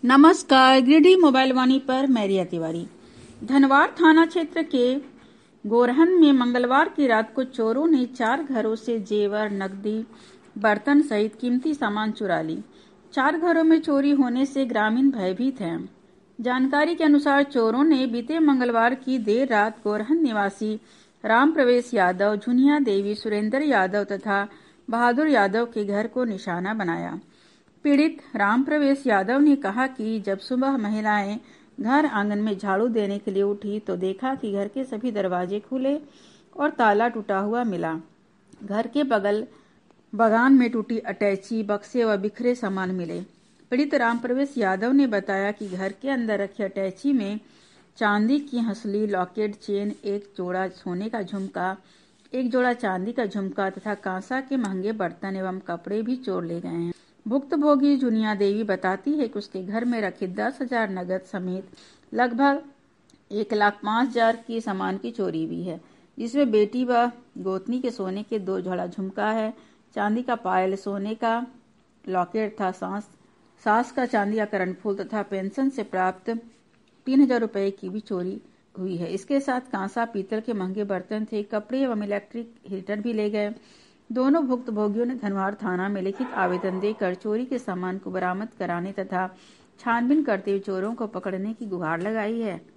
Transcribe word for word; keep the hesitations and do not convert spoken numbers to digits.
नमस्कार, गिरिडीह मोबाइल वाणी पर मैं रिया तिवारी। धनवार थाना क्षेत्र के गोरहन में मंगलवार की रात को चोरों ने चार घरों से जेवर, नकदी, बर्तन सहित कीमती सामान चुरा ली। चार घरों में चोरी होने से ग्रामीण भयभीत हैं। जानकारी के अनुसार चोरों ने बीते मंगलवार की देर रात गोरहन निवासी राम प्रवेश यादव, झुनिया देवी, सुरेंद्र यादव तथा बहादुर यादव के घर को निशाना बनाया। पीड़ित राम प्रवेश यादव ने कहा कि जब सुबह महिलाएं घर आंगन में झाड़ू देने के लिए उठी तो देखा कि घर के सभी दरवाजे खुले और ताला टूटा हुआ मिला। घर के बगल बगान में टूटी अटैची, बक्से व बिखरे सामान मिले। पीड़ित राम प्रवेश यादव ने बताया कि घर के अंदर रखी अटैची में चांदी की हंसली, लॉकेट, चेन, एक जोड़ा सोने का झुमका, एक जोड़ा चांदी का झुमका तथा कांसा के महंगे बर्तन एवं कपड़े भी चोर ले गए हैं। भुक्तभोगी जुनिया देवी बताती है कि उसके घर में रखे दस हजार नगद समेत लगभग एक लाख पांच हजार की सामान की चोरी हुई है, जिसमें बेटी व गोतनी के सोने के दो जोड़ा झुमका है, चांदी का पायल, सोने का लॉकेट था, सास सास का चांदी का कर्णफूल तथा पेंशन से प्राप्त तीन हजार रुपए की भी चोरी हुई है। इसके साथ कांसा, पीतल के महंगे बर्तन थे, कपड़े एवं इलेक्ट्रिक हीटर भी ले गए। दोनों भुक्तभोगियों ने धनवार थाना में लिखित आवेदन देकर चोरी के सामान को बरामद कराने तथा छानबीन करते हुए चोरों को पकड़ने की गुहार लगाई है।